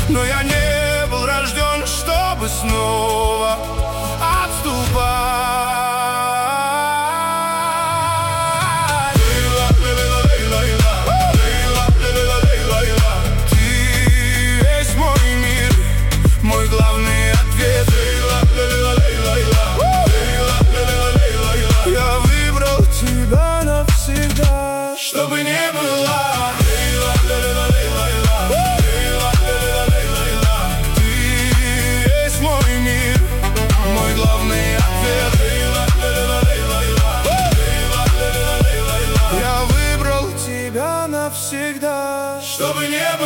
Но я не был рожден, чтобы снова отступать. Чтобы не было, ты есть мой мир, мой главный ответ. Я выбрал тебя навсегда. Чтобы не было.